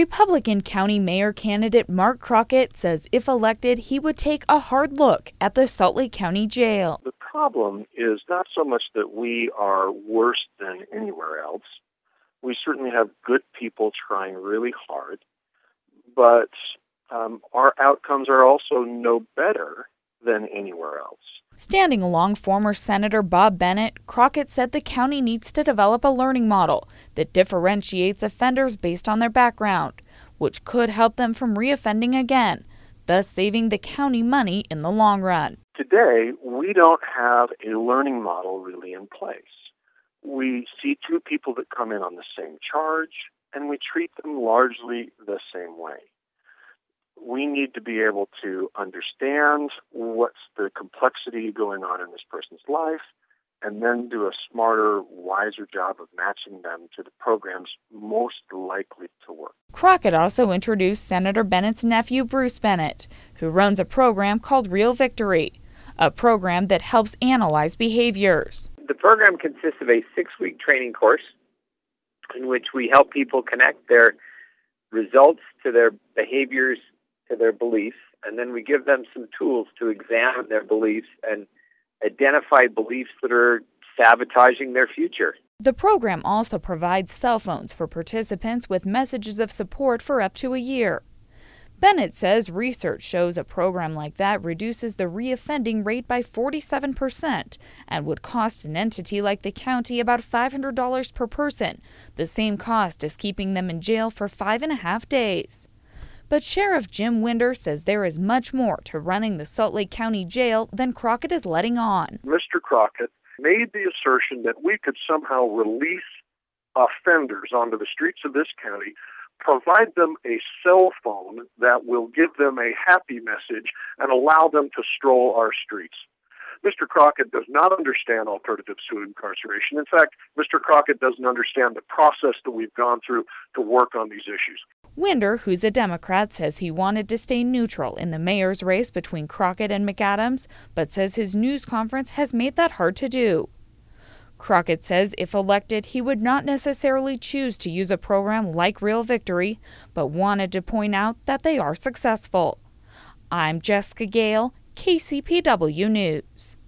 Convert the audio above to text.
Republican County Mayor candidate Mark Crockett says if elected, he would take a hard look at the Salt Lake County Jail. The problem is not so much that we are worse than anywhere else. We certainly have good people trying really hard, but our outcomes are also no better than anywhere else. Standing along former Senator Bob Bennett, Crockett said the county needs to develop a learning model that differentiates offenders based on their background, which could help them from reoffending again, thus saving the county money in the long run. Today, we don't have a learning model really in place. We see two people that come in on the same charge, and we treat them largely the same way. We need to be able to understand what's the complexity going on in this person's life, and then do a smarter, wiser job of matching them to the programs most likely to work. Crockett also introduced Senator Bennett's nephew, Bruce Bennett, who runs a program called Real Victory, a program that helps analyze behaviors. The program consists of a 6-week training course in which we help people connect their results to their behaviors, to their beliefs, and then we give them some tools to examine their beliefs and identify beliefs that are sabotaging their future. The program also provides cell phones for participants with messages of support for up to a year. Bennett says research shows a program like that reduces the reoffending rate by 47% and would cost an entity like the county about $500 per person, the same cost as keeping them in jail for 5.5 days. But Sheriff Jim Winder says there is much more to running the Salt Lake County Jail than Crockett is letting on. Mr. Crockett made the assertion that we could somehow release offenders onto the streets of this county, provide them a cell phone that will give them a happy message and allow them to stroll our streets. Mr. Crockett does not understand alternatives to incarceration. In fact, Mr. Crockett doesn't understand the process that we've gone through to work on these issues. Winder, who's a Democrat, says he wanted to stay neutral in the mayor's race between Crockett and McAdams, but says his news conference has made that hard to do. Crockett says if elected, he would not necessarily choose to use a program like Real Victory, but wanted to point out that they are successful. I'm Jessica Gale, KCPW News.